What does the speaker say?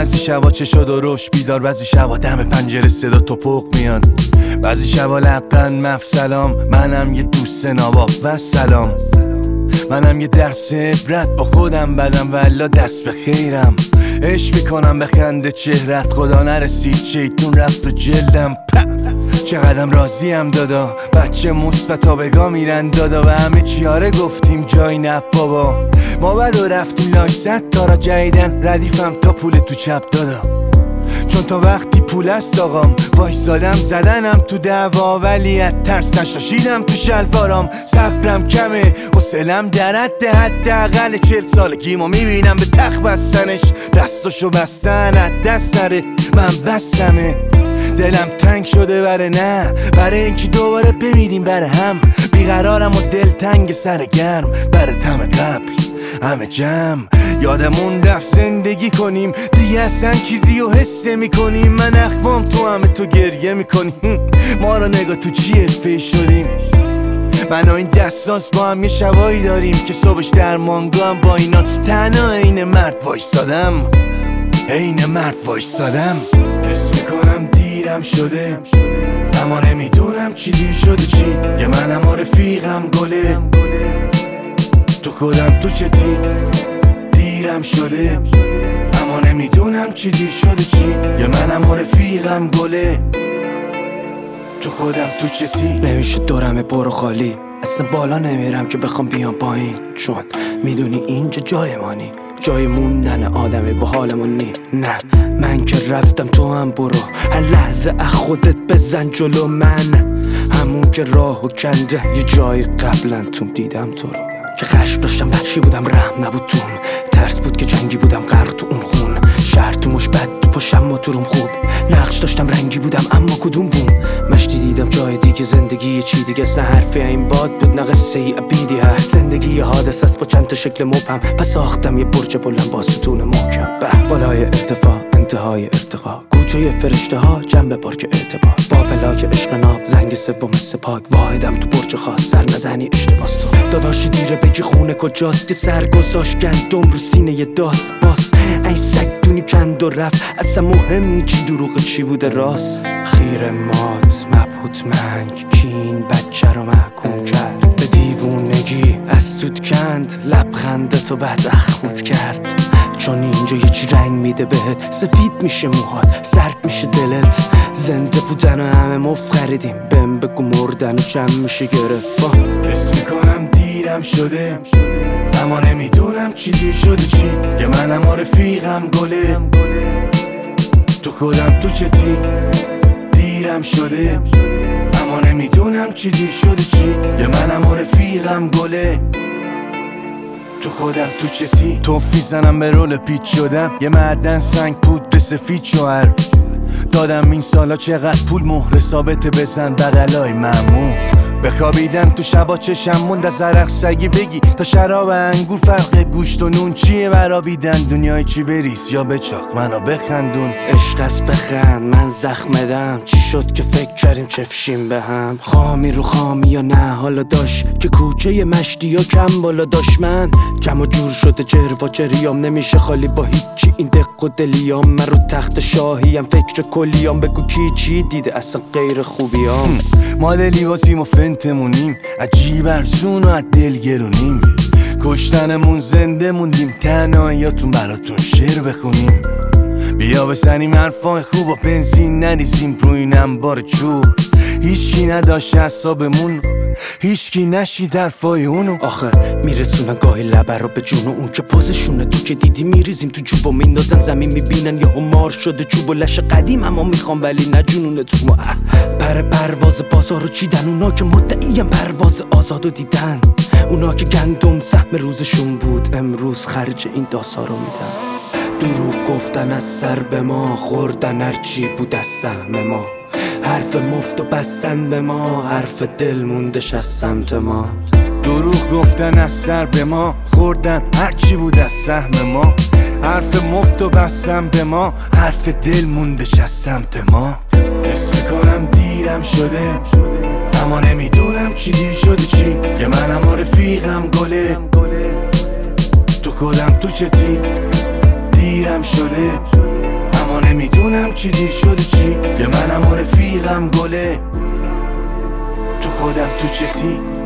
بعضی شبا چه شد و روش بیدار، بعضی شبا دم پنجره صدا توپق میاد، بعضی شبا لبخند مفسلام. منم یه دوست ناباب و سلام، منم یه درس عبرت با خودم بدم والا دست به خیرم. عشق میکنم به خنده چهرت، خدا نرسید شیطون رفت و جلدم. چقدرم راضیم دادا، بچه مثبتا بگا میرن دادا و همه چیاره گفتیم جای نه بابا. ما بد و رفتیم لاش 100 تا را جدیدن ردیفم تا پول تو چپ دادا، چون تا وقتی پول است آقام وایسادم زدنم تو دعوا، ولی از ترس نشاشیدم تو شلوارام. صبرم کمه حوصله‌ام در حداقل 40 سالگیمو میبینم به تخت بستنش، دستاشو بستن از دست نره. من بستمه دلم تنگ شده برای اینکه دوباره بمیریم بره هم. بیقرارم و دل تنگ سر گرم بره تم قبل همه جمع. یادمون رفت زندگی کنیم دیگه اصلا چیزی رو حس میکنیم. من اخمام تو همه تو گریه میکنیم، ما رو نگاه تو چیه فیش شدیم. من و این دستانس با هم یه شبایی داریم که صبحش در مانگو هم با اینا تنها عین مرد وایسادم، عین مرد وایسادم. حس میکنم دیرم شده اما نمیدونم چی دیر شده چی. یه منم و رفیقم گله تو خودم تو چتی. دیرم شده اما نمیدونم چی دیر شده چی. یه منم و رفیقم گله تو خودم تو چتی. نمیشه دورم برو خالی، اصلا بالا نمیرم که بخوام بیام پایین، چون میدونی اینجا جای مانی، جای موندن آدمی با حالمون نی. نه من که رفتم تو هم برو، هر لحظه از خودت بزن جلو. من همون که راهو کنده یه جای قبلا توم دیدم تو رو، که خشم داشتم وحشی بودم رحم نبود توم، ترس بود که جنگی بودم غرق تو اون خون. شهر تو مش بد تو پاشم ما تو روم خوب، نقش داشتم رنگی بودم اما کدوم بوم. مشتی دیدم جای دیگه، زندگی چی دیگه است، نه حرفی این باد بود نه قصه ای ابیدی هست. زندگی یه حادثه است با چند تا شکل مبهم، پس ساختم یه برج بلند با ستون محکم. به بالای ارتفاع انتهای ارتقا، گوچه فرشته ها جنب پارک اعتبار، با پلاک عشق ناب زنگ سوم سپاک. واحدم تو برج خاص سر نزنی اشتباس تو داداشی دیره بگی خونه کجاست، که سر گذاشت گندم رو سینه یه داس باس. این سگ دونی کند و رفت، اصلا مهم نی چی دروغ چی بوده راست. خیر مات مبهوت منگ کین بچه رو محکوم کرد به دیوونگی، از توت کند لبخنده تو بعد اخمت کرد. چون اینجا یه چی رنگ میده بهت، سفید میشه موهات سرد میشه دلت. زنده بودن و همه مفت خریدیم، بهم بگو مردن و جمع میشه گرفت. حس میکنم دیرم شده اما نمیدونم چی دیر شده چی. یه منم و رفیقم گله تو خودم تو چتی. دیرم شده اما نمیدونم چی دیر شده چی. یه منم و رفیقم گله تو خودم تو چتی. توفی زنم به رول پیچ شدم، یه معدن سنگ پودر سفید شوهر دادم. این سالا چقدر پول مهر ثابت بزن بغلای ممنون. بخوابیدن تو شبا چشم موند از عرق سگی بگی تا شراب انگور فرق گوشت و نون چیه برابیدن. دنیای چی بریز یا بچاق منو بخندون. عشق است بخند من زخمدم، چی شد که فکر کردیم چفشیم به هم. خامی رو خامی یا نه حالا داشت که کوچه مشتی یا کم بالا داشت. من کم و جور شده جروا جریام، نمیشه خالی با هیچی این دق و دلیام. من رو تخت شاهیم فکر کلیام، بگو کی چی دیده اصلا غیر خوبیام. ما لیواسیم و فنتمونیم، عجیب ارزون و از دل گرونیم. کشتنمون زنده موندیم، تنهاییاتون براتون شعر بخونیم. بیا بسنیم حرفای خوب و بنزین نریزیم روی این انبار چوب. هیچکی نداشت حسابمون، هیچکی نشید حرفای اونو. آخه میرسونن گاهی لبر رو به جون، اون که پوزشونه تو که دیدی میریزیم تو جوب و میندازن زمین. میبینن یهو مار شده چوب و لش قدیم، اما میخوام ولی نجونونه تو ما. پرواز بازارو چیدن اونا که مدعیم پرواز آزادو دیدن. اونا که گندم سهم روزشون بود، امروز خرج این داسا رو میدن. دروغ گفتن از سر به ما، خوردن هرچی بود از سهم ما. حرف مفت و بستن به ما، حرف دل موندش از سمت ما. دروغ گفتن از سر به ما، خوردن هرچی بود از سهم ما. حرف مفت و بستن به ما، حرف دل موندش از سمت ما. حس میکنم دیرم شده اما نمیدونم چی دیر شده چی. یه منم و رفیقم گله تو خودم تو چتی. دیرم شده اما نمیدونم چی دیر شده چی، که منم و رفیقم گله تو خودم تو چتی.